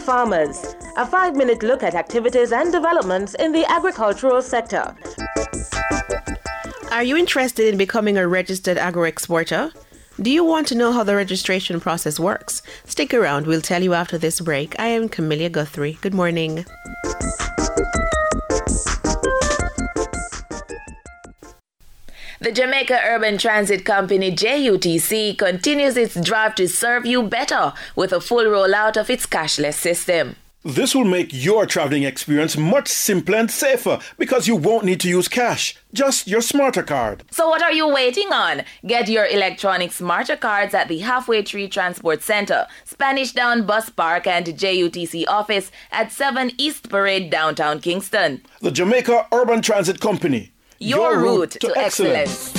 Farmers, a 5-minute look at activities and developments in the agricultural sector. Are you interested in becoming a registered agro-exporter? Do you want to know how the registration process works? Stick around, we'll tell you after this break. I am Camellia Guthrie. Good morning. The Jamaica Urban Transit Company, JUTC, continues its drive to serve you better with a full rollout of its cashless system. This will make your traveling experience much simpler and safer because you won't need to use cash, just your Smarter card. So what are you waiting on? Get your electronic Smarter cards at the Halfway Tree Transport Center, Spanish Down Bus Park and JUTC office at 7 East Parade, downtown Kingston. The Jamaica Urban Transit Company. Your route to excellence.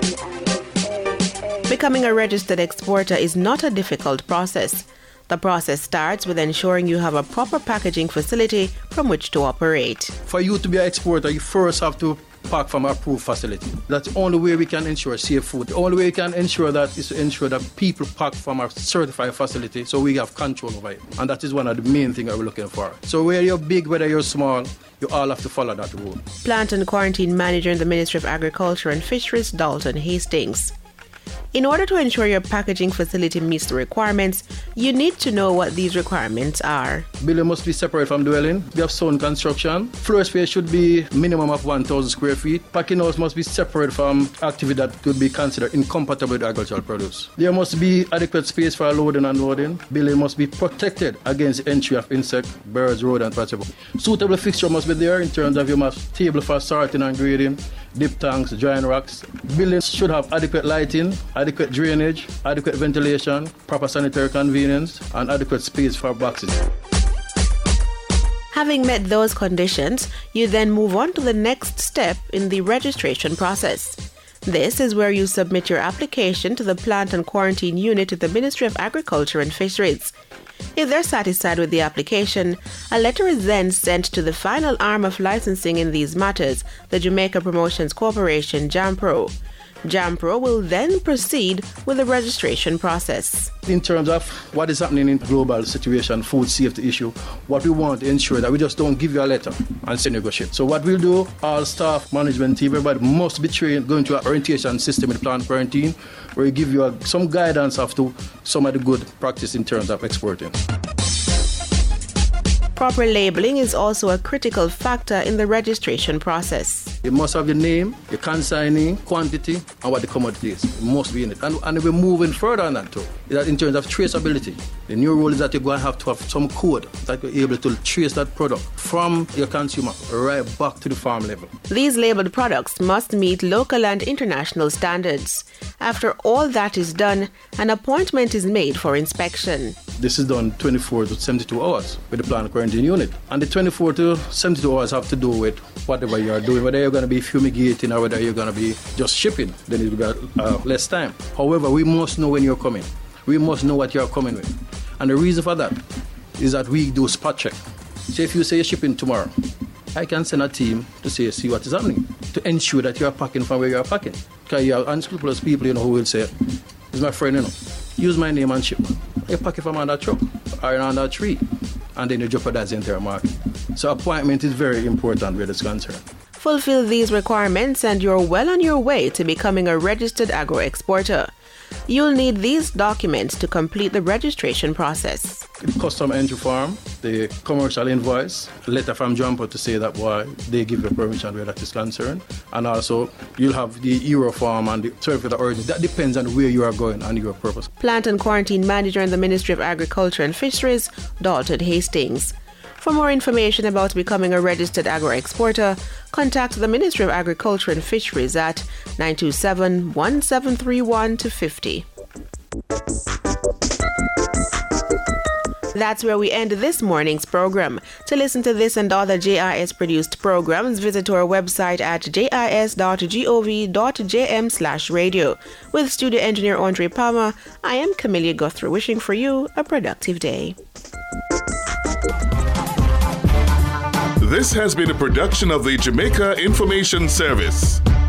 Becoming a registered exporter is not a difficult process. The process starts with ensuring you have a proper packaging facility from which to operate. For you to be an exporter, you first have to pack from an approved facility. That's the only way we can ensure safe food. The only way we can ensure that is to ensure that people pack from a certified facility so we have control over it. And that is one of the main things that we're looking for. So whether you're big, whether you're small, you all have to follow that rule. Plant and Quarantine Manager in the Ministry of Agriculture and Fisheries, Dalton Hastings. In order to ensure your packaging facility meets the requirements, you need to know what these requirements are. Building must be separate from dwelling. We have sound construction. Floor space should be minimum of 1,000 square feet. Packing house must be separate from activity that could be considered incompatible with agricultural produce. There must be adequate space for loading and unloading. Building must be protected against entry of insects, birds, rodents, whatever. Suitable fixture must be there in terms of you must table for sorting and grading, dip tanks, drying racks. Buildings should have adequate lighting, adequate drainage, adequate ventilation, proper sanitary convenience, and adequate space for boxes. Having met those conditions, you then move on to the next step in the registration process. This is where you submit your application to the Plant and Quarantine Unit at the Ministry of Agriculture and Fisheries. If they're satisfied with the application, a letter is then sent to the final arm of licensing in these matters, the Jamaica Promotions Corporation, JAMPRO. JAMPRO will then proceed with the registration process. In terms of what is happening in global situation, food safety issue, what we want to ensure that we just don't give you a letter and say negotiate. So what we'll do, our staff, management team, everybody must be trained, going to an orientation system in Plant Quarantine, where we give you some guidance as to some of the good practice in terms of exporting. Proper labeling is also a critical factor in the registration process. You must have your name, your consignee, quantity, and what the commodity is. It must be in it. And we're moving further on that too. That in terms of traceability, the new rule is that you're going to have some code that you're able to trace that product from your consumer right back to the farm level. These labeled products must meet local and international standards. After all that is done, an appointment is made for inspection. This is done 24 to 72 hours with the Plant Quarantine Unit. And the 24 to 72 hours have to do with whatever you're doing, whether you're going to be fumigating or whether you're going to be just shipping, then it will be less time. However, we must know when you're coming. We must know what you're coming with. And the reason for that is that we do spot check. So if you say you're shipping tomorrow, I can send a team to see what is happening, to ensure that you're packing from where you're packing. Because you have unscrupulous people, who will say, "It's my friend, use my name and ship." You pack it from under truck or under tree, and then you jeopardize the entire market. So appointment is very important where it's concerned. Fulfill these requirements and you're well on your way to becoming a registered agro-exporter. You'll need these documents to complete the registration process. The custom entry form, the commercial invoice, a letter from JAMPRO to say that they give you permission where that is concerned, and also you'll have the Euro form and the certificate of origin. That depends on where you are going and your purpose. Plant and Quarantine Manager in the Ministry of Agriculture and Fisheries, Dalton Hastings. For more information about becoming a registered agro-exporter, contact the Ministry of Agriculture and Fisheries at 927-1731-50. That's where we end this morning's program. To listen to this and other JIS-produced programs, visit our website at jis.gov.jm/radio. With studio engineer Andre Palmer, I am Camellia Guthrie, wishing for you a productive day. This has been a production of the Jamaica Information Service.